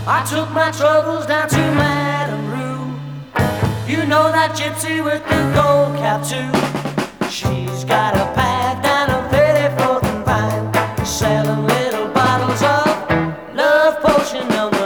I took my troubles down to Madame Rue. You know that gypsy with the gold cap too. She's got a pad down on 34th and Vine, selling little bottles of love potion on the